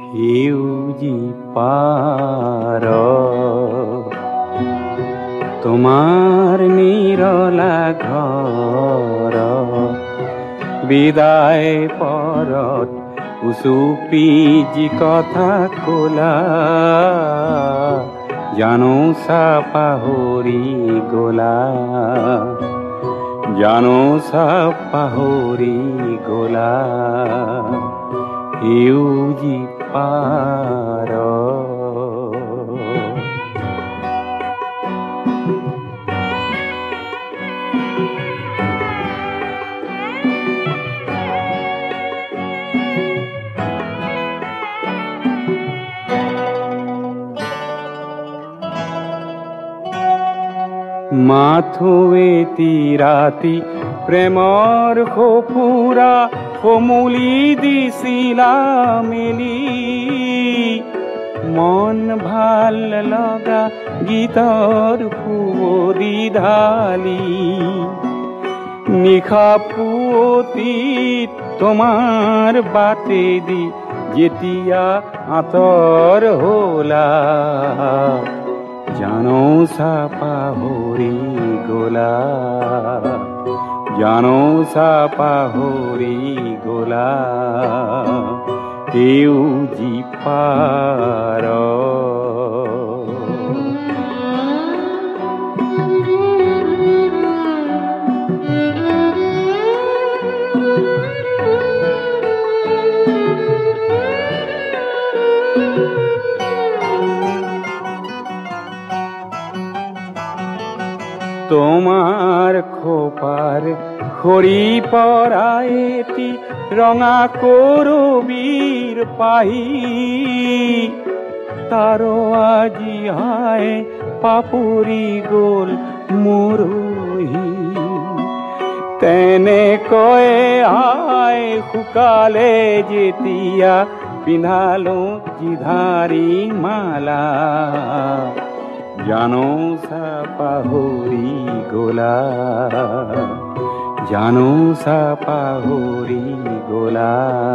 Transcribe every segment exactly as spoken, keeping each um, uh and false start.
সেউজী পাৰ তোমাৰ নিৰলা ঘৰ বিদায় পৰত উচুপি যি কথা কলা জানো চা পাহৰি গলা জানো চা পাহৰি গলা সেউজী পাৰ মাথো এটি ৰাতি প্ৰেমৰ সপোৰা কমলি দিছিলা মেলি মন ভাল লগা গীতৰ সুৱদি ঢালি নিশা পুৱতি তোমাৰ বাটেদি যেতিয়া আঁতৰ হলা জানো চা পাহৰি গলা জানো চা পাহৰি গলা সেউজী পাৰ তোমাৰ খোপাৰ খৰি পৰা এটি ৰঙা কৰবীৰ পাহি তাৰ আজি হায় পাপৰি গল মৰহি তেনেকৈ হায় শুকালে যেতিয়া পিন্ধালো জিধাৰী মালা জানো চা পাহৰি গলা জানো চা পাহৰি গলা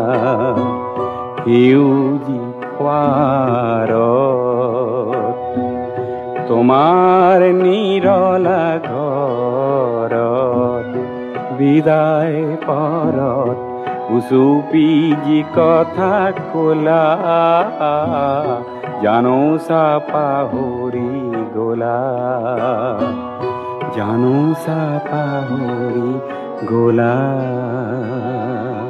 সেউজী পাৰ তোমাৰ নিৰলা ঘৰত বিদায় পৰত উচুপি যি কথা কলা জানো চা পাহৰি গলা জানো চা পাহৰি গলা।